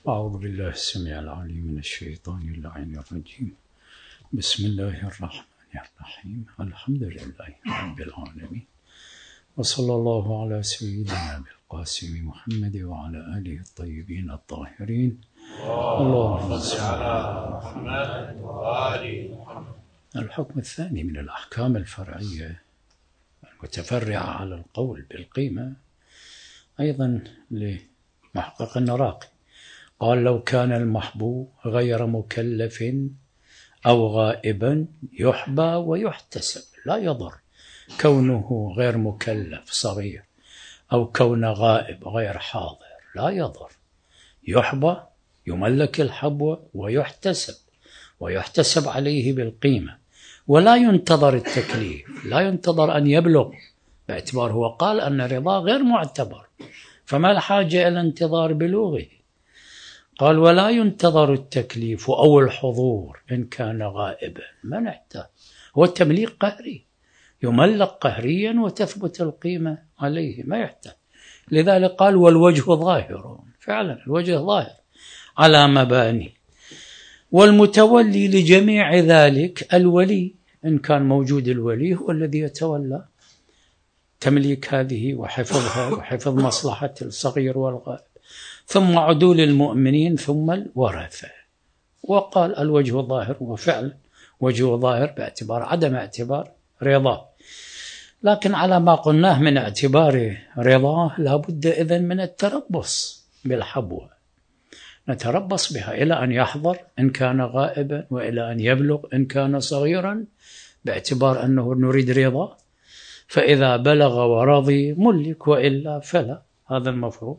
أعوذ بالله السميع العليم من الشيطان اللعين الرجيم. بسم الله الرحمن الرحيم. الحمد لله رب العالمين، وصلى الله على سيدنا بالقاسم محمد وعلى آله الطيبين الطاهرين. اللهم صل على محمد وآل محمد. الحكم الثاني من الأحكام الفرعية المتفرعة على القول بالقيمة أيضا لمحقق النراقي، قال: لو كان المحبوب غير مكلف أو غائبا يحبى ويحتسب، لا يضر كونه غير مكلف صغير أو كون غائب غير حاضر، لا يضر، يحبى يملك الحبوة ويحتسب عليه بالقيمة، ولا ينتظر التكليف، لا ينتظر أن يبلغ، باعتبار هو قال أن رضاه غير معتبر، فما الحاجة إلى انتظار بلوغه. قال: ولا ينتظر التكليف أو الحضور إن كان غائبا، ما نحتاج، هو التمليك قهري، يملك قهريا وتثبت القيمة عليه، ما يحتاج. لذلك قال: والوجه ظاهر، فعلا الوجه ظاهر على مباني. والمتولي لجميع ذلك الولي، إن كان موجود الولي هو الذي يتولى تمليك هذه وحفظها وحفظ مصلحة الصغير والغائب، ثم عدول المؤمنين، ثم الورثة. وقال: الوجه ظاهر، وفعلا وجه ظاهر باعتبار عدم اعتبار رضاه، لكن على ما قلناه من اعتبار رضاه لابد إذن من التربص بالحبوة، نتربص بها إلى أن يحضر إن كان غائبا، وإلى أن يبلغ إن كان صغيرا، باعتبار أنه نريد رضاه، فإذا بلغ ورضي ملك، وإلا فلا. هذا المفروض.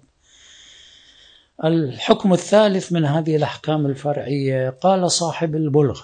الحكم الثالث من هذه الأحكام الفرعية، قال صاحب البلغ: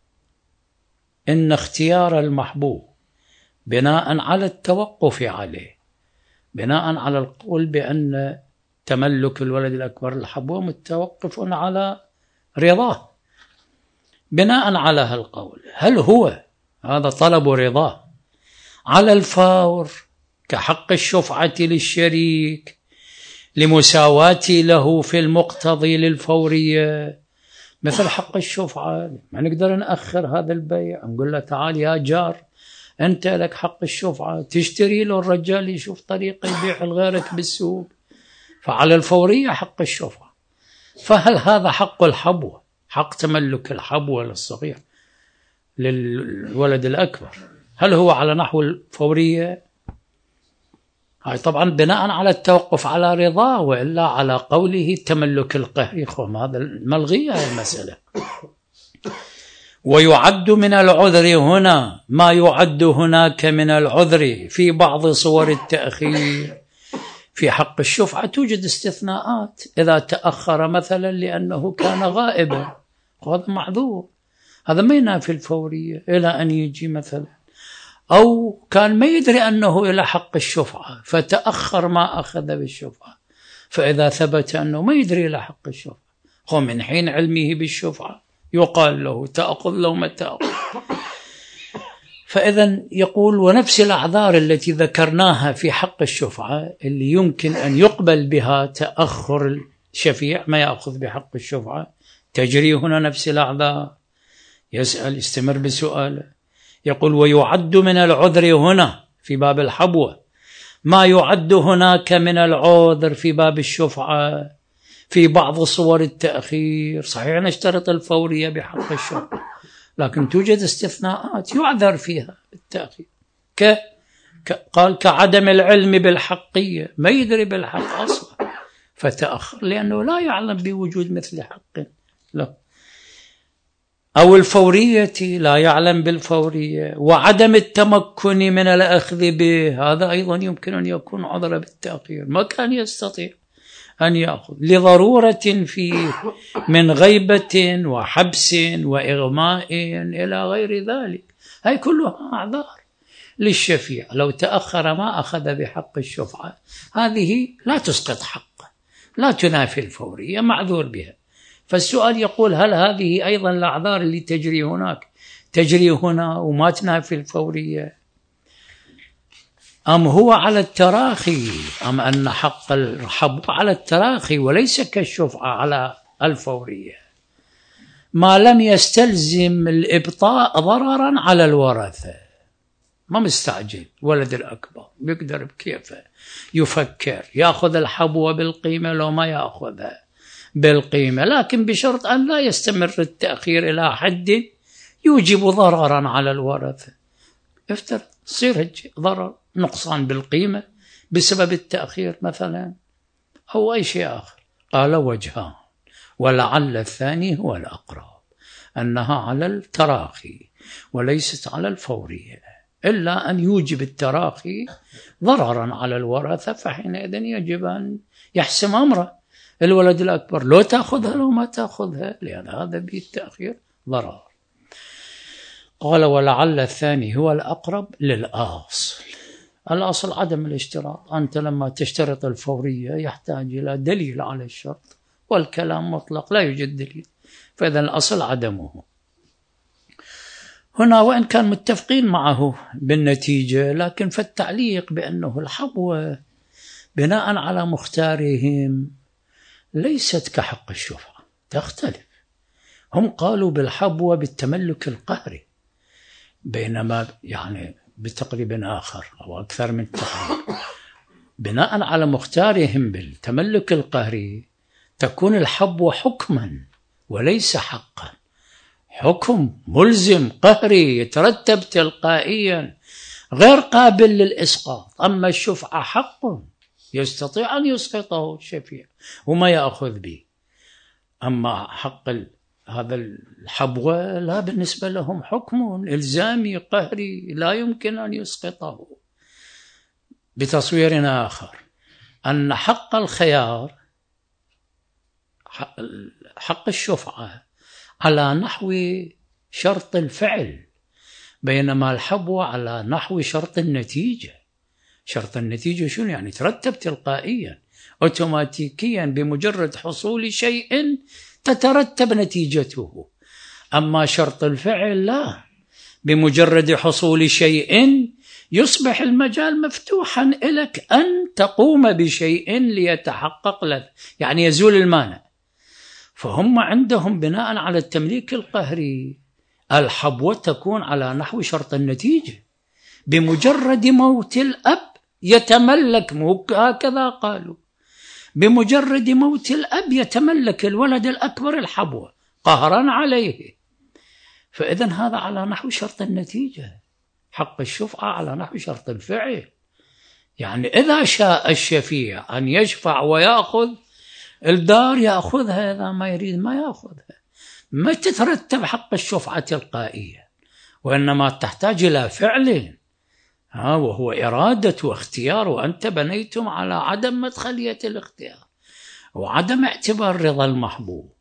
إن اختيار المحبوب بناء على التوقف عليه، بناء على القول بأن تملك الولد الأكبر الحبوة متوقف على رضاه، بناء على هالقول، هل هو هذا طلب رضاه على الفور كحق الشفعة للشريك لمساواتي له في المقتضي للفورية، مثل حق الشفعة، ما نقدر نأخر هذا البيع، نقول له تعال يا جار أنت لك حق الشفعة، تشتري له الرجال يشوف طريقة يبيع لغيرك بالسوق، فعلى الفورية حق الشفعة. فهل هذا حق الحبوة، حق تملك الحبوة للصغير للولد الأكبر، هل هو على نحو الفورية؟ هاي طبعا بناء على التوقف على رضاه، وإلا على قوله تملك القهري، هذا ملغية المسألة. ويعد من العذر هنا ما يعد هناك من العذر في بعض صور التأخير. في حق الشفعة توجد استثناءات، إذا تأخر مثلا لأنه كان غائبا، هذا معذور، هذا ما ينافي الفورية إلى أن يجي مثلا، أو كان ما يدري أنه إلى حق الشفعة فتأخر ما أخذ بالشفعة، فإذا ثبت أنه ما يدري إلى حق الشفعة، هو من حين علمه بالشفعة يقال له تأخذ لو ما تأخذ. فإذا يقول: ونفس الأعذار التي ذكرناها في حق الشفعة اللي يمكن أن يقبل بها تأخر الشفيع ما يأخذ بحق الشفعة، تجري هنا نفس الأعذار. يسأل، يستمر بسؤاله، يقول: ويعد من العذر هنا في باب الحبوة ما يعد هناك من العذر في باب الشفعة في بعض صور التأخير. صحيح نشترط الفورية بحق الشفعة، لكن توجد استثناءات يعذر فيها التأخير، قال كعدم العلم بالحقية، ما يدري بالحق أصلا فتأخر لأنه لا يعلم بوجود مثل حق له، أو الفورية لا يعلم بالفورية، وعدم التمكن من الأخذ به، هذا أيضا يمكن أن يكون عذر بالتأخير، ما كان يستطيع أن يأخذ لضرورة فيه من غيبة وحبس وإغماء إلى غير ذلك. هاي كلها أعذار للشفيع، لو تأخر ما أخذ بحق الشفعة هذه لا تسقط حقه، لا تنافي الفورية، معذور بها. فالسؤال يقول: هل هذه أيضا الأعذار اللي تجري هناك تجري هنا وما تنافي الفورية، أم هو على التراخي، أم أن حق الحب على التراخي وليس كالشفعة على الفورية ما لم يستلزم الإبطاء ضررا على الورثة. ما مستعجل ولد الأكبر، بيقدر بكيفه يفكر يأخذ الحبوة بالقيمة لو ما يأخذها بالقيمة، لكن بشرط أن لا يستمر التأخير إلى حد يوجب ضررا على الورثة. افترض يصير ضرر، نقصان بالقيمة بسبب التأخير مثلا أو أي شيء آخر. قال وجهان، ولعل الثاني هو الأقرب، أنها على التراخي وليست على الفورية، إلا أن يوجب التراخي ضررا على الورثة، فحينئذ يجب أن يحسم أمره الولد الأكبر، لو تأخذها لو ما تأخذها، لأن هذا به التأخير ضرر. قال ولعل الثاني هو الأقرب للأصل. الأصل عدم الاشتراط، أنت لما تشترط الفورية يحتاج إلى دليل على الشرط، والكلام مطلق لا يوجد دليل، فإذا الأصل عدمه. هنا وإن كان متفقين معه بالنتيجة، لكن فالتعليق بأنه الحبوة بناء على مختارهم ليست كحق الشفعة، تختلف. هم قالوا بالحبوة بالتملك القهري، بينما يعني بتقريب آخر أو أكثر من تقريب بناء على مختارهم بالتملك القهري تكون الحبوة حكما وليس حقا، حكم ملزم قهري يترتب تلقائيا غير قابل للإسقاط. أما الشفعة حق يستطيع أن يسقطه الشفيع وما يأخذ به، أما حق هذا الحبوة لا، بالنسبة لهم حكم إلزامي قهري لا يمكن أن يسقطه. بتصوير آخر أن حق الخيار حق الشفعة على نحو شرط الفعل، بينما الحبوة على نحو شرط النتيجة. شرط النتيجة شنو يعني؟ ترتب تلقائيا أوتوماتيكيا بمجرد حصول شيء تترتب نتيجته. أما شرط الفعل لا، بمجرد حصول شيء يصبح المجال مفتوحا لك أن تقوم بشيء ليتحقق لك، يعني يزول المانع. فهم عندهم بناء على التمليك القهري الحبوة تكون على نحو شرط النتيجة، بمجرد موت الأب يتملك، هكذا قالوا، بمجرد موت الأب يتملك الولد الأكبر الحبوة قهرا عليه. فإذن هذا على نحو شرط النتيجة، حق الشفعة على نحو شرط الفعل. يعني إذا شاء الشفيع أن يشفع ويأخذ الدار يأخذها، إذا ما يريد ما يأخذها. ما تترتب حق الشفعة تلقائيا، وإنما تحتاج إلى فعل، وهو إرادة واختيار، وأنت بنيتم على عدم مدخلية الاختيار وعدم اعتبار رضا المحبوب.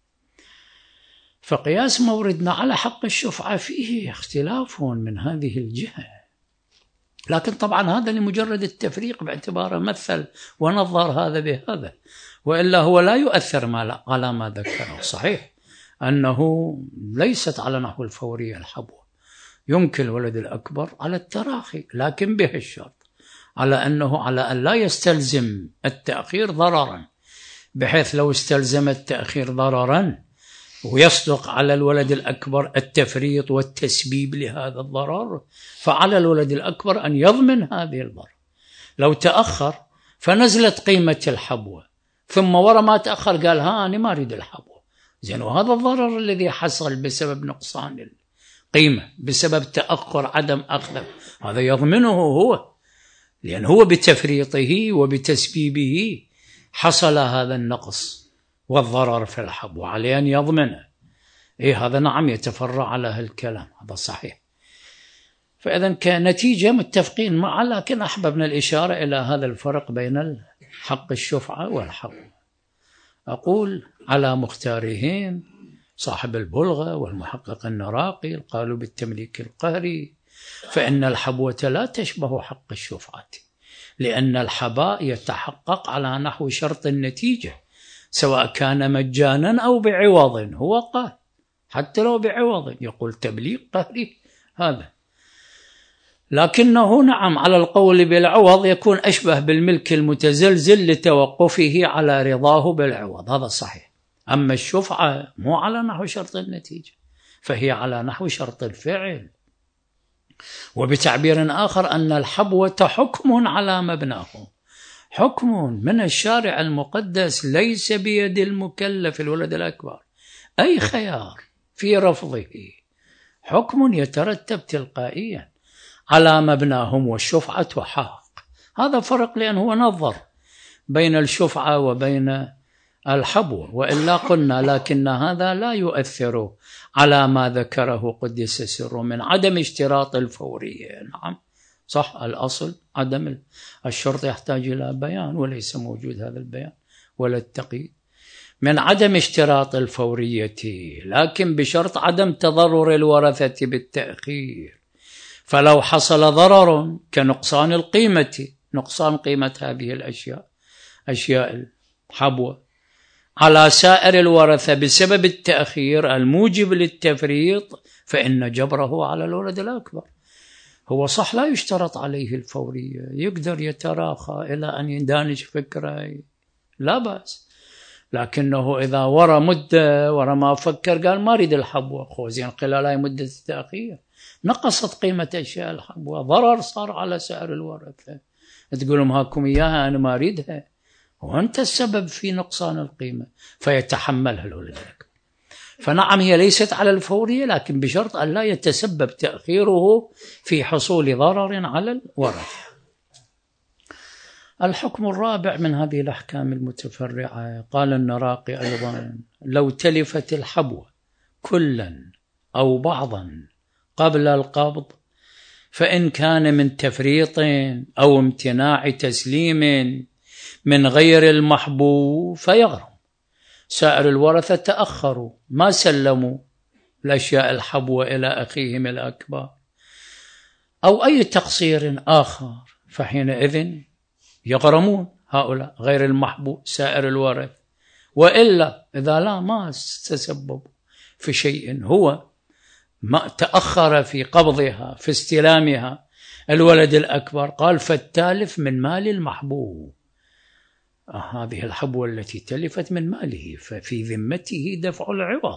فقياس موردنا على حق الشفعة فيه اختلاف من هذه الجهة، لكن طبعا هذا لمجرد التفريق باعتباره مثل ونظر هذا بهذا، وإلا هو لا يؤثر على ما ذكره. صحيح أنه ليست على نحو الفورية الحبوة، يمكن الولد الأكبر على التراخي، لكن به الشرط على أنه على أن لا يستلزم التأخير ضررا، بحيث لو استلزم التأخير ضررا ويصدق على الولد الأكبر التفريط والتسبيب لهذا الضرر، فعلى الولد الأكبر أن يضمن هذه الضرر. لو تأخر فنزلت قيمة الحبوة، ثم ورا ما تأخر قال أنا ما أريد الحبوة، زين، وهذا الضرر الذي حصل بسبب نقصان القيمة بسبب تأخر عدم أخذه، هذا يضمنه هو، لأن هو بتفريطه وبتسبيبه حصل هذا النقص والضرر في الحبوة، عليه أن يضمنه. هذا نعم يتفرع على هالكلام، هذا صحيح. فإذا كنتيجة متفقين معه، لكن أحببنا الإشارة إلى هذا الفرق بين حق الشفعة والحبوة. أقول على مختارهم صاحب البلغة والمحقق النراقي قالوا بالتمليك القهري، فإن الحبوة لا تشبه حق الشفعة، لأن الحباء يتحقق على نحو شرط النتيجة سواء كان مجانا أو بعوض. هو قال حتى لو بعوض، يقول تمليك قهري هذا، لكنه نعم على القول بالعوض يكون أشبه بالملك المتزلزل لتوقفه على رضاه بالعوض، هذا صحيح. أما الشفعة مو على نحو شرط النتيجة، فهي على نحو شرط الفعل. وبتعبير آخر أن الحبوة حكم على مبناه، حكم من الشارع المقدس ليس بيد المكلف الولد الأكبر أي خيار في رفضه، حكم يترتب تلقائيا على مبناهم، والشفعة حق. هذا فرق، لأنه نظر بين الشفعة وبين الحبوة، وإلا قلنا لكن هذا لا يؤثر على ما ذكره قدس سره من عدم اشتراط الفورية. نعم صح، الأصل عدم الشرط يحتاج إلى بيان، وليس موجود هذا البيان ولا التقييد، من عدم اشتراط الفورية، لكن بشرط عدم تضرر الورثة بالتأخير. فلو حصل ضرر كنقصان القيمة، نقصان قيمة هذه الأشياء، أشياء الحبوة، على سائر الورثة بسبب التأخير الموجب للتفريط، فإن جبره على الولد الأكبر. هو صح لا يشترط عليه الفورية، يقدر يتراخى إلى أن يدانش فكرة، لا بأس، لكنه إذا ورى مدة ورى ما فكر قال ما أريد الحبوة، خوزين خلال هاي مدة التأخير نقصت قيمة أشياء الحبوة، ضرر صار على سائر الورثة، تقولهم هاكم إياها أنا ما أريدها، وأنت السبب في نقصان القيمة، فيتحملها الولد الأكبر. فنعم هي ليست على الفورية، لكن بشرط أن لا يتسبب تأخيره في حصول ضرر على الورثة. الحكم الرابع من هذه الأحكام المتفرعة، قال النراقي أيضا: لو تلفت الحبوة كلا أو بعضا قبل القبض، فإن كان من تفريط أو امتناع تسليم من غير المحبوب فيغرم. سائر الورثة تأخروا ما سلموا الأشياء الحبوة إلى أخيهم الأكبر أو أي تقصير آخر، فحينئذ يغرمون هؤلاء غير المحبوب سائر الورث. وإلا إذا لا ما تسببوا في شيء، هو ما تأخر في قبضها في استلامها الولد الأكبر، قال فالتالف من مال المحبوب، هذه الحبوة التي تلفت من ماله ففي ذمته دفع العوض،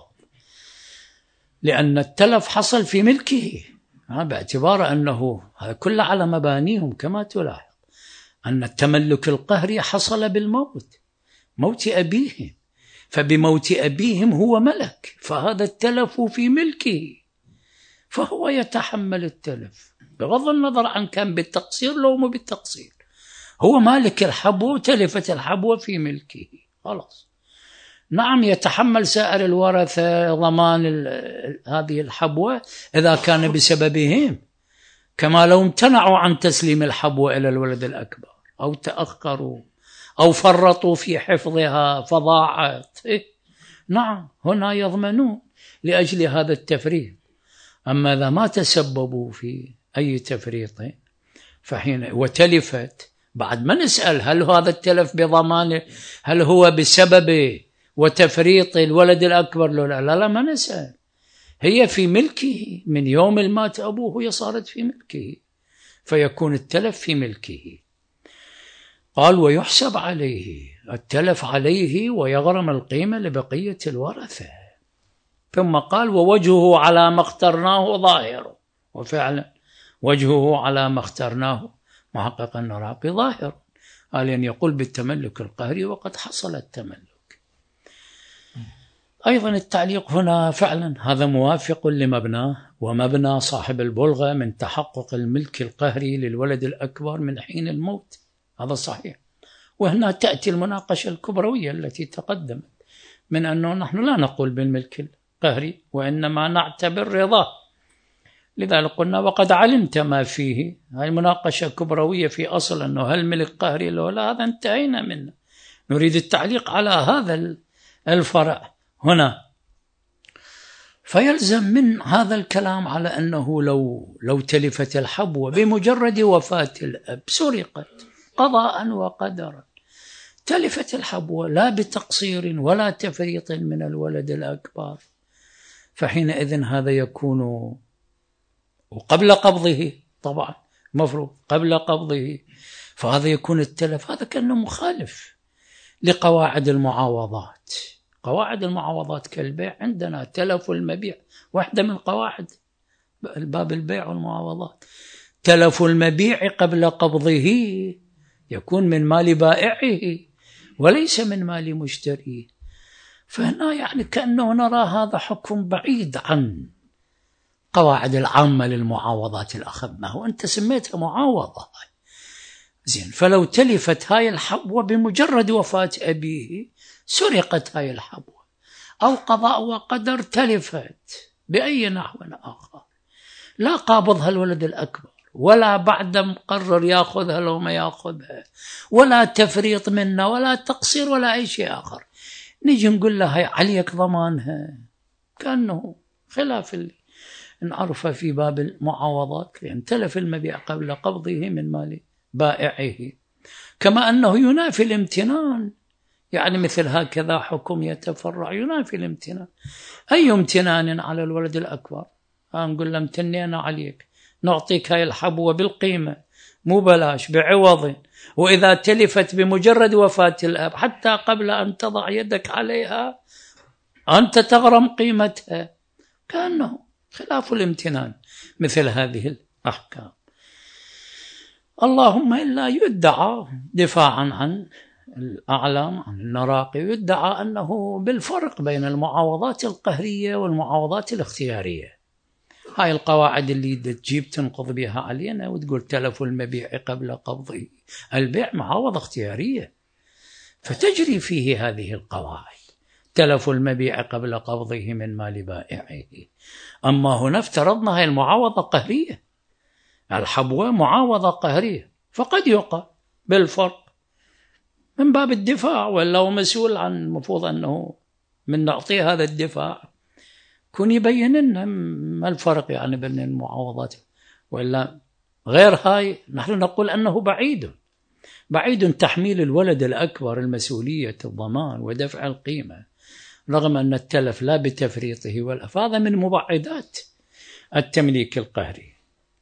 لأن التلف حصل في ملكه، باعتبار أنه هذا كله على مبانيهم. كما تلاحظ أن التملك القهري حصل بالموت، موت أبيهم، فبموت أبيهم هو ملك، فهذا التلف في ملكه، فهو يتحمل التلف بغض النظر عن كان بالتقصير لو مو بالتقصير، هو مالك الحبوة، تلفت الحبوة في ملكه خلاص. نعم يتحمل سائر الورثة ضمان هذه الحبوة إذا كان بسببهم، كما لو امتنعوا عن تسليم الحبوة إلى الولد الأكبر أو تأخروا أو فرطوا في حفظها فضاعت، نعم هنا يضمنون لأجل هذا التفريط. أما إذا ما تسببوا في أي تفريط فحين وتلفت، بعد ما نسأل هل هذا التلف بضمان، هل هو بسبب وتفريط الولد الأكبر؟ لا ما نسأل، هي في ملكه من يوم مات أبوه، هي صارت في ملكه، فيكون التلف في ملكه. قال ويحسب عليه التلف عليه ويغرم القيمة لبقية الورثة. ثم قال ووجهه على ما اخترناه ظاهر، وفعلا وجهه على ما اخترناه محقق النراقي ظاهر، قال أن يقول بالتملك القهري وقد حصل التملك. أيضا التعليق هنا فعلا هذا موافق لمبناه ومبنى صاحب البلغة من تحقق الملك القهري للولد الأكبر من حين الموت، هذا صحيح. وهنا تأتي المناقشة الكبروية التي تقدمت من أنه نحن لا نقول بالملك القهري وإنما نعتبر رضاه، لذلك قلنا وقد علمت ما فيه. هاي مناقشة كبروية في أصل أنه هل ملك قهري لو لا، هذا انتهينا منه، نريد التعليق على هذا الفرع هنا. فيلزم من هذا الكلام على أنه لو تلفت الحبوة بمجرد وفاة الأب، سرقت قضاء وقدرا، تلفت الحبوة لا بتقصير ولا تفريط من الولد الأكبر، فحينئذ هذا يكون وقبل قبضه، طبعا مفروض قبل قبضه، فهذا يكون التلف، هذا كأنه مخالف لقواعد المعاوضات، قواعد المعاوضات كالبيع عندنا تلف المبيع، واحدة من قواعد باب البيع والمعاوضات، تلف المبيع قبل قبضه يكون من مال بائعه وليس من مال مشتريه. فهنا يعني كأنه نرى هذا حكم بعيد عن قواعد العامة للمعاوضات اللي أخذناها، وأنت سميتها معاوضة. زين، فلو تلفت هاي الحبوة بمجرد وفاة أبيه، سرقت هاي الحبوة، أو قضاء وقدر تلفت بأي نحو آخر، لا قابضها الولد الأكبر ولا بعد مقرر يأخذها لو ما يأخذها، ولا تفريط منا ولا تقصير ولا أي شيء آخر، نيجي نقول له هاي عليك ضمانها، كأنه خلاف اللي نعرفه في باب المعاوضات، لأن تلف المبيع قبل قبضه من مال بائعه. كما أنه ينافي الامتنان، يعني مثل هكذا حكم يتفرع ينافي الامتنان. أي امتنان على الولد الأكبر؟ نقول له امتنينا عليك، نعطيك هاي الحبوة بالقيمة مو بلاش، بعوض، وإذا تلفت بمجرد وفاة الأب حتى قبل أن تضع يدك عليها أنت تغرم قيمتها، كأنه خلاف الامتنان مثل هذه الأحكام. اللهم إلا يدعى دفاعا عن الأعلام، عن النراقي، يدعى أنه بالفرق بين المعاوضات القهرية والمعاوضات الاختيارية. هاي القواعد اللي تجيب تنقض بها علينا وتقول تلف المبيع قبل قبضه، البيع معاوضة اختيارية فتجري فيه هذه القواعد، تلف المبيع قبل قبضه من مال بائعه. أما هنا افترضنا هاي المعاوضة قهرية، الحبوة معاوضة قهرية، فقد يقع بالفرق من باب الدفاع، ولا هو مسؤول عن، المفروض أنه من نعطيه هذا الدفاع كون يبين لنا ما الفرق يعني بين المعاوضات، ولا غير هاي نحن نقول أنه بعيد تحميل الولد الأكبر المسؤولية الضمان ودفع القيمة، رغم أن التلف لا بتفريطه ولا، فهذا من مبعدات التمليك القهري.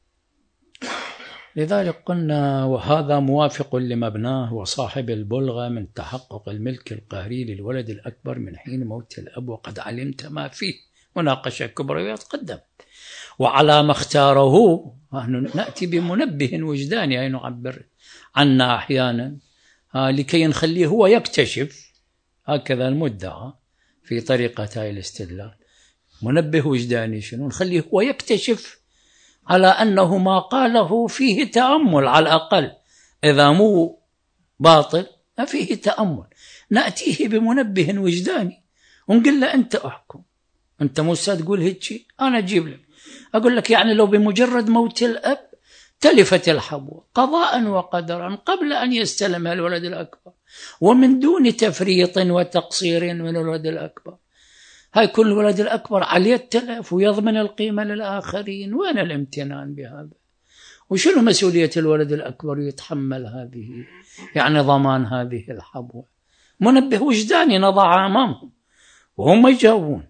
لذلك قلنا وهذا موافق لمبناه وصاحب البلغة من تحقق الملك القهري للولد الأكبر من حين موت الأب، وقد علمت ما فيه، مناقشة كبرى تقدمت. وعلى ما اختاره، نأتي بمنبه وجداني أي نعبر عنا أحيانا لكي نخليه هو يكتشف، هكذا المدعى في طريقة هاي الاستدلال، منبه وجداني شنو؟ نخليه هو يكتشف على أنه ما قاله فيه تأمل، على الأقل إذا مو باطل فيه تأمل، نأتيه بمنبه وجداني ونقول له أنت أحكم، أنت موسى تقول هيك، أنا أجيب لك أقول لك يعني لو بمجرد موت الأب تلفت الحبوة قضاء وقدرا قبل أن يستلمها الولد الأكبر، ومن دون تفريط وتقصير من الولد الأكبر، هاي كل الولد الأكبر عليه التلف ويضمن القيمة للآخرين، وين الامتنان بهذا؟ وشنو مسؤولية الولد الأكبر يتحمل هذه، يعني ضمان هذه الحبوة؟ منبه وجداني نضع أمامهم وهم يجاوبون.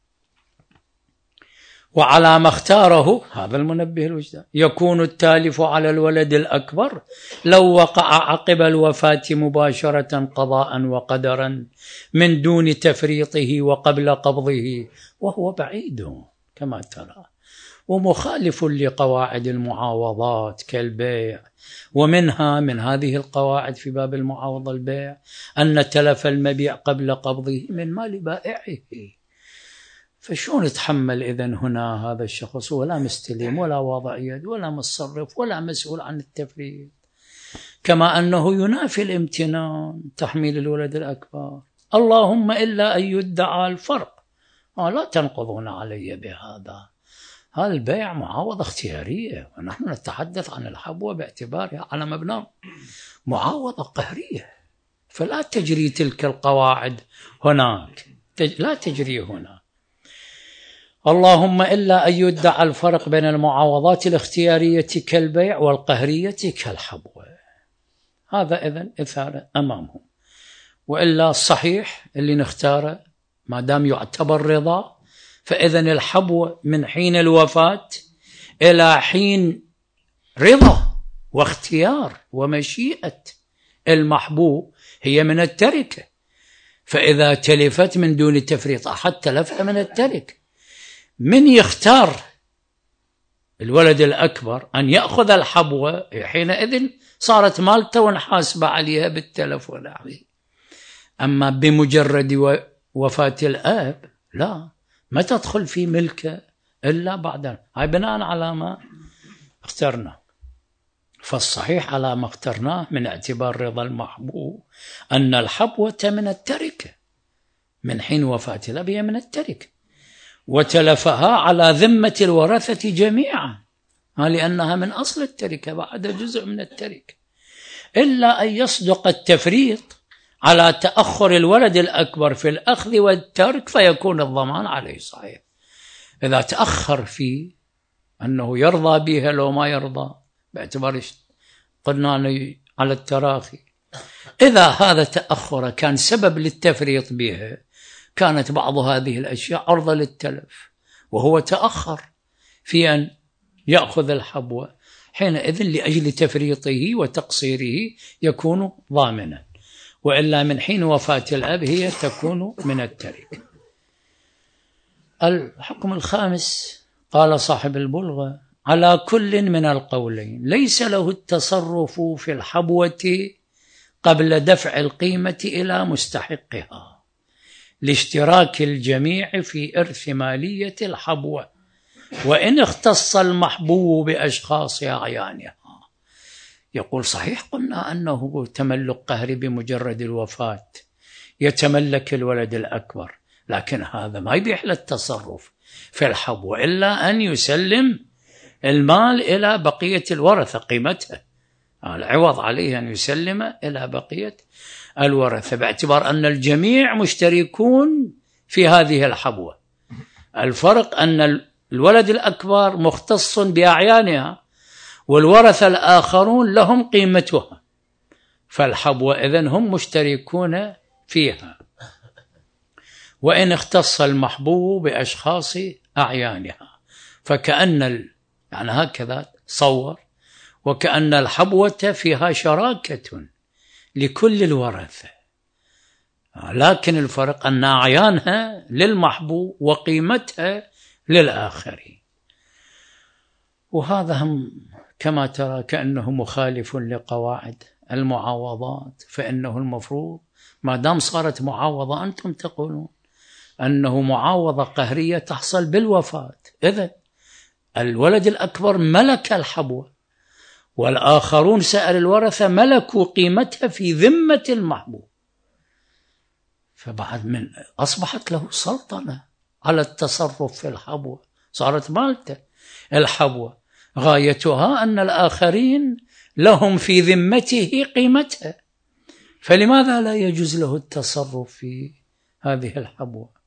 وعلى ما اختاره هذا المنبه الوجداني يكون التالف على الولد الأكبر لو وقع عقب الوفاة مباشرة قضاء وقدرا من دون تفريطه وقبل قبضه، وهو بعيد كما ترى ومخالف لقواعد المعاوضات كالبيع. ومنها من هذه القواعد في باب المعاوضة البيع أن تلف المبيع قبل قبضه من مال بائعه، فشون يتحمل إذن هنا هذا الشخص ولا مستلم ولا واضع يد ولا متصرف ولا مسؤول عن التفريط؟ كما أنه ينافي الامتنان تحميل الولد الأكبر، اللهم إلا أن يدعى الفرق. لا تنقضون علي بهذا، هذا البيع معاوضة اختيارية، ونحن نتحدث عن الحبوة باعتبارها على مبنى معاوضة قهرية، فلا تجري تلك القواعد هناك، لا تجري هنا. اللهم إلا أن يدعى الفرق بين المعاوضات الاختيارية كالبيع والقهرية كالحبوة، هذا إذن إثارة أمامهم. وإلا الصحيح اللي نختاره ما دام يعتبر رضا، فإذن الحبوة من حين الوفاة إلى حين رضا واختيار ومشيئة المحبوب هي من التركة، فإذا تلفت من دون تفريط أحد تلفها من الترك. من يختار الولد الأكبر أن يأخذ الحبوة حينئذ صارت مالته ونحاسب عليها بالتلف ونحوه. أما بمجرد وفاة الأب لا، ما تدخل في ملكه إلا بعد. هاي بناء على ما اخترنا. فالصحيح على ما اخترناه من اعتبار رضا المحبوب أن الحبوة من التركة من حين وفاة الأب، هي من التركة، وتلفها على ذمة الورثة جميعا لأنها من أصل التركة بعد جزء من التركة، إلا أن يصدق التفريط على تأخر الولد الأكبر في الأخذ والترك فيكون الضمان عليه. صحيح إذا تأخر في أنه يرضى بها لو ما يرضى باعتبار قلنا على التراخي، إذا هذا تأخر كان سبب للتفريط بها كانت بعض هذه الأشياء عرضة للتلف وهو تأخر في أن يأخذ الحبوة، حينئذ لأجل تفريطه وتقصيره يكون ضامنا، وإلا من حين وفاة الأب هي تكون من الترك. الحكم الخامس قال صاحب البلغة: على كل من القولين ليس له التصرف في الحبوة قبل دفع القيمة إلى مستحقها لاشتراك الجميع في إرث مالية الحبوة، وإن اختص المحبوب بأشخاص أعيانها. يقول صحيح قلنا أنه تملك قهري بمجرد الوفاة يتملك الولد الأكبر، لكن هذا ما يبيح له التصرف في الحبوة إلا أن يسلم المال إلى بقية الورثة قيمتها، العوض عليه أن يسلم إلى بقية الورثة، باعتبار أن الجميع مشتركون في هذه الحبوة. الفرق أن الولد الأكبر مختص بأعيانها والورثة الآخرون لهم قيمتها، فالحبوة إذن هم مشتركون فيها. وإن اختص المحبوب بأشخاص أعيانها فكأن يعني هكذا صور، وكأن الحبوة فيها شراكة لكل الورثة، لكن الفرق أن أعيانها للمحبوب وقيمتها للآخرين. وهذا هم كما ترى كأنه مخالف لقواعد المعاوضات، فإنه المفروض ما دام صارت معاوضة أنتم تقولون أنه معاوضة قهرية تحصل بالوفاة، إذن الولد الأكبر ملك الحبوة والآخرون سائر الورثة ملكوا قيمتها في ذمة المحبوب، فبعد من أصبحت له سلطنة على التصرف في الحبوة، صارت مالته الحبوة، غايتها أن الآخرين لهم في ذمته قيمتها، فلماذا لا يجوز له التصرف في هذه الحبوة؟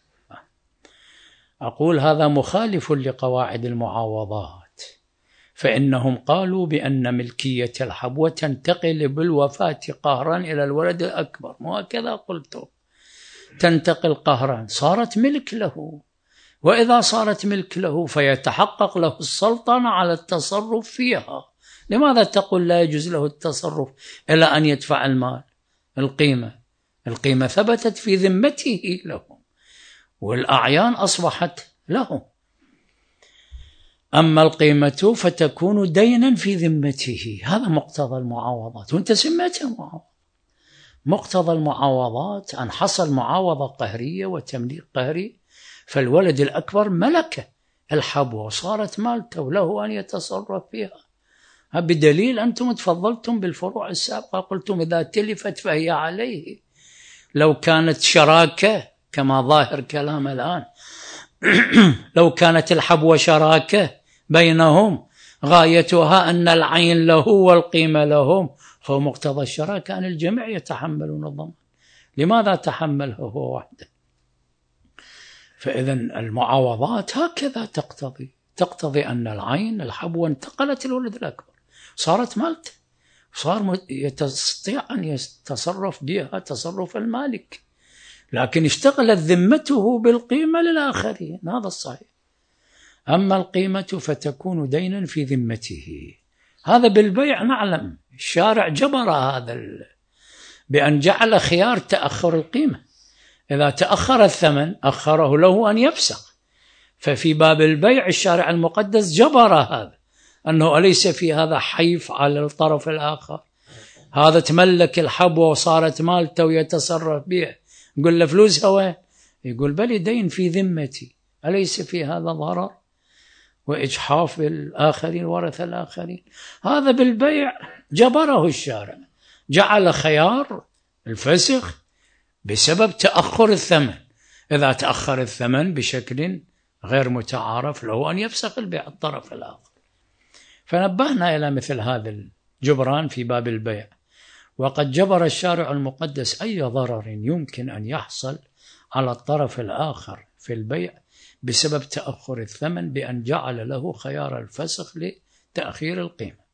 أقول هذا مخالف لقواعد المعاوضات، فإنهم قالوا بأن ملكية الحبوة تنتقل بالوفاة قهرا إلى الولد الأكبر، وهكذا قلت تنتقل قهرا، صارت ملك له، وإذا صارت ملك له فيتحقق له السلطنة على التصرف فيها. لماذا تقول لا يجوز له التصرف إلى أن يدفع المال؟ القيمة ثبتت في ذمته له والأعيان أصبحت له، أما القيمة فتكون دينا في ذمته. هذا مقتضى المعاوضات، وانت سميتها معاوضة. مقتضى المعاوضات أن حصل معاوضة قهرية وتمليك قهري، فالولد الأكبر ملك الحبوة وصارت مالته وله أن يتصرف فيها، بدليل أنتم تفضلتم بالفروع السابقة قلتم إذا تلفت فهي عليه. لو كانت شراكة كما ظاهر كلام الآن لو كانت الحبوة شراكة بينهم غايتها أن العين له والقيمة لهم، فمقتضى الشراكة أن الجميع يتحملون الضمان، لماذا تحمله هو وحده؟ فإذن المعاوضات هكذا تقتضي أن العين الحبوة انتقلت الولد الأكبر، صارت مالته، صار يستطيع أن يتصرف بها تصرف المالك، لكن اشتغلت ذمته بالقيمة للآخرين، هذا الصحيح. أما القيمة فتكون دينا في ذمته. هذا بالبيع نعلم الشارع جبر هذا بأن جعل خيار تأخر القيمة، إذا تأخر الثمن أخره له أن يفسخ. ففي باب البيع الشارع المقدس جبر هذا، أنه أليس في هذا حيف على الطرف الآخر؟ هذا تملك الحبوة وصارت مالته ويتصرف بها، يقول له فلوسها وين؟ يقول بل دين في ذمتي، أليس في هذا ضرر وإجحاف بالآخرين ورث الآخرين؟ هذا بالبيع جبره الشارع، جعل خيار الفسخ بسبب تأخر الثمن. إذا تأخر الثمن بشكل غير متعارف له أن يفسخ البيع الطرف الآخر. فنبهنا إلى مثل هذا الجبران في باب البيع. وقد جبر الشارع المقدس أي ضرر يمكن أن يحصل على الطرف الآخر في البيع بسبب تأخر الثمن بأن جعل له خيار الفسخ لتأخير القيمة.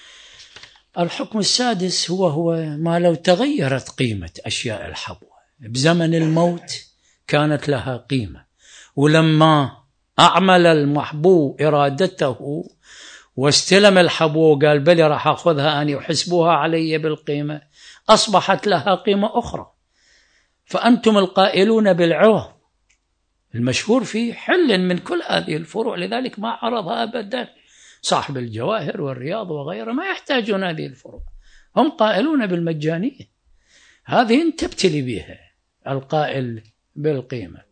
الحكم السادس هو ما لو تغيرت قيمة أشياء الحبوة. بزمن الموت كانت لها قيمة، ولما أعمل المحبو إرادته واستلم الحبوة وقال بلي راح أخذها أني وحسبوها علي بالقيمة، أصبحت لها قيمة أخرى. فأنتم القائلون بالعوض المشهور في حل من كل هذه الفروع، لذلك ما عرضها أبدا. صاحب الجواهر والرياض وغيره ما يحتاجون هذه الفروع، هم قائلون بالمجانية، هذه انت تبتلي بها القائل بالقيمة.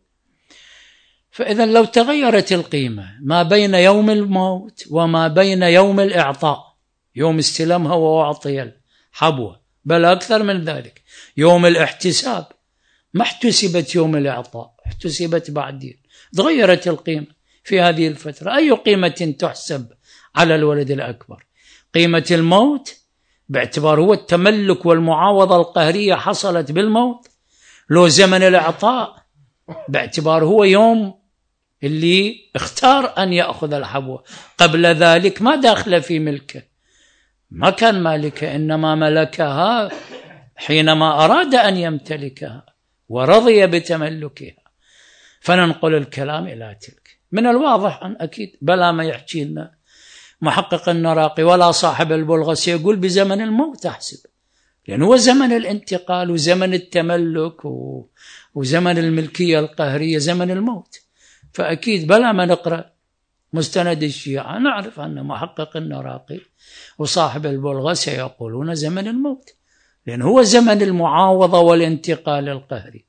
فإذا لو تغيرت القيمة ما بين يوم الموت وما بين يوم الإعطاء، يوم استلمها وأعطي الحبوة، بل أكثر من ذلك، يوم الاحتساب ما احتسبت يوم الإعطاء، احتسبت بعدين، تغيرت القيمة في هذه الفترة. أي قيمة تحسب على الولد الأكبر؟ قيمة الموت باعتبار هو التملك والمعاوضة القهرية حصلت بالموت، لو زمن الإعطاء باعتبار هو يوم اللي اختار أن يأخذ الحبوة، قبل ذلك ما داخل في ملكه، ما كان مالكه، إنما ملكها حينما أراد أن يمتلكها ورضي بتملكها. فننقل الكلام إلى تلك. من الواضح أن أكيد بلا ما يحكي لنا محقق النراقي ولا صاحب البلغة سيقول بزمن الموت أحسب، لأنه هو زمن الانتقال وزمن التملك وزمن الملكية القهرية زمن الموت. فأكيد بلا ما نقرأ مستند الشيعة نعرف أن محقق النراقي وصاحب البلغة سيقولون زمن الموت، لأنه هو زمن المعاوضة والانتقال القهري.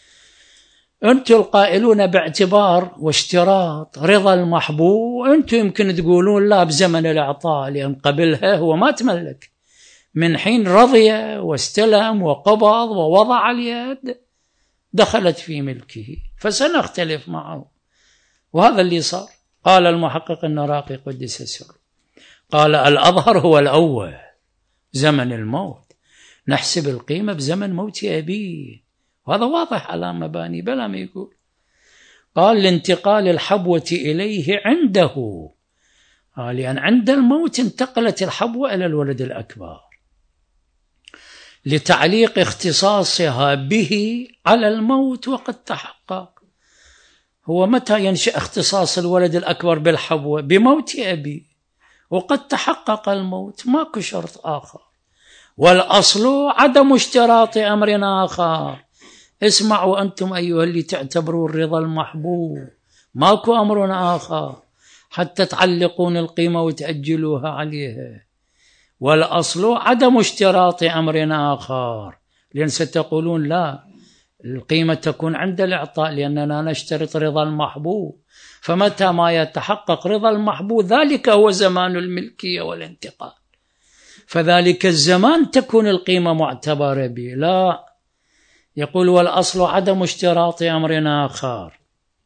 أنتم القائلون باعتبار واشتراط رضا المحبوب، أنتم يمكن تقولون لا بزمن الإعطاء، لأن قبلها هو ما تملك، من حين رضي واستلم وقبض ووضع اليد دخلت في ملكه، فسنختلف معه. وهذا اللي صار. قال المحقق النراقي قدس سره، قال الأظهر هو الأول زمن الموت، نحسب القيمة بزمن موت أبيه، وهذا واضح على مباني بلا ما يقول. قال لانتقال الحبوة إليه عنده، لأن عند الموت انتقلت الحبوة إلى الولد الأكبر لتعليق اختصاصها به على الموت. وقد تحقق. هو متى ينشأ اختصاص الولد الأكبر بالحبوة؟ بموت أبيه، وقد تحقق الموت، ماكو شرط آخر. والأصل عدم اشتراط أمر آخر. اسمعوا أنتم أيها اللي تعتبروا الرضا المحبوب، ماكو أمر آخر حتى تعلقون القيمة وتأجلوها عليها. والأصل عدم اشتراط أمر آخر، لأن ستقولون لا، القيمة تكون عند الإعطاء لأننا نشترط رضا المحبوب. فمتى ما يتحقق رضا المحبوب ذلك هو زمان الملكية والانتقال، فذلك الزمان تكون القيمة معتبرة به. لا، يقول والأصل عدم اشتراط أمر آخر،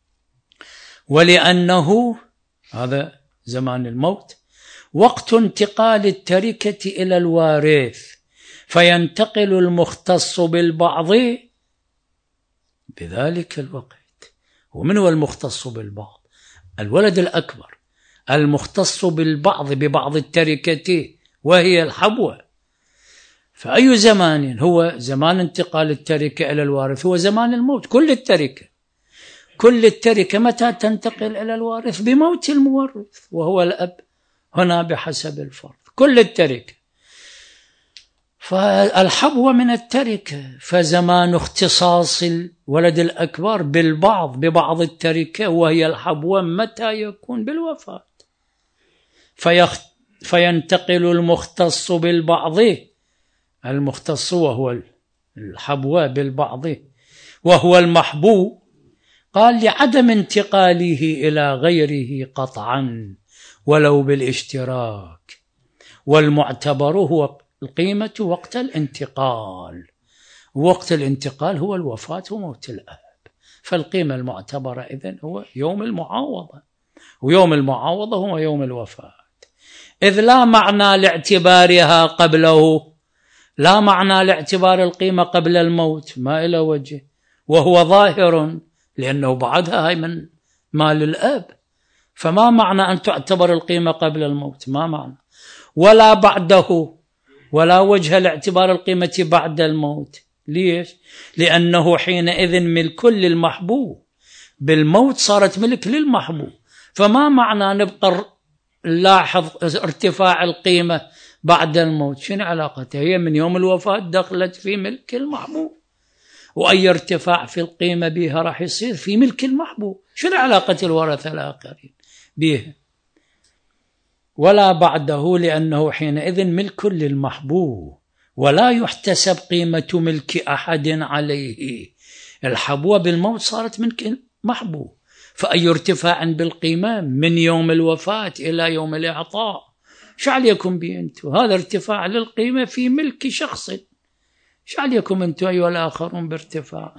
ولأنه هذا زمان الموت وقت انتقال التركة إلى الوارث، فينتقل المختص بالبعض بذلك الوقت. ومن هو المختص بالبعض؟ الولد الأكبر المختص بالبعض ببعض التركة وهي الحبوة. فأي زمان هو زمان انتقال التركة إلى الوارث؟ هو زمان الموت. كل التركة متى تنتقل إلى الوارث؟ بموت المورث وهو الأب هنا بحسب الفرض، كل التركة. فالحبوة من التركة، فزمان اختصاص الولد الأكبر ببعض التركة وهي الحبوة متى يكون؟ بالوفاة. فينتقل المختص بالبعض، المختص وهو الحبوة بالبعض وهو المحبو، قال لعدم انتقاله إلى غيره قطعا ولو بالاشتراك، والمعتبر هو القيمة وقت الانتقال، وقت الانتقال هو الوفاة وموت الأب، فالقيمة المعتبرة إذن هو يوم المعاوضة، ويوم المعاوضة هو يوم الوفاة، إذ لا معنى لاعتبارها قبله، لا معنى لاعتبار القيمة قبل الموت، ما إلى وجه، وهو ظاهر لأنه بعدها هي من مال الأب، فما معنى أن تعتبر القيمة قبل الموت؟ ما معنى، ولا بعده، ولا وجه لاعتبار القيمة بعد الموت. ليش؟ لأنه حينئذ ملك للمحبوب، بالموت صارت ملك للمحبوب، فما معنى نبقى نلاحظ ارتفاع القيمة بعد الموت؟ شنو علاقتها؟ هي من يوم الوفاة دخلت في ملك المحبوب، وأي ارتفاع في القيمة بها راح يصير في ملك المحبوب، شنو علاقة الورثة الآخرين بها؟ ولا بعده لأنه حينئذ ملك للمحبوب ولا يحتسب قيمة ملك أحد عليه، الحبوة بالموت صارت ملك محبوب، فأي ارتفاع بالقيمة من يوم الوفاة إلى يوم الإعطاء شو عليكم بي أنتم؟ هذا ارتفاع للقيمة في ملك شخص، شو عليكم أنتم أيها الآخرون بارتفاع؟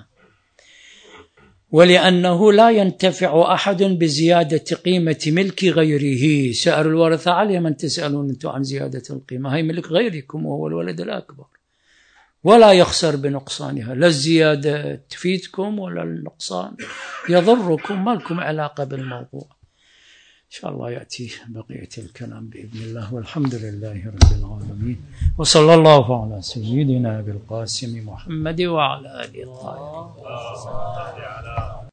ولأنه لا ينتفع أحد بزيادة قيمة ملك غيره، سائر الورثة عليه من تسألون أنتم عن زيادة القيمة، هي ملك غيركم وهو الولد الأكبر، ولا يخسر بنقصانها، لا الزيادة تفيدكم ولا النقصان يضركم، ما لكم علاقة بالموضوع. إن شاء الله يأتي بقية الكلام بإذن الله، والحمد لله رب العالمين، وصلى الله على سيدنا بالقاسم محمد وعلى آله الطاهرين.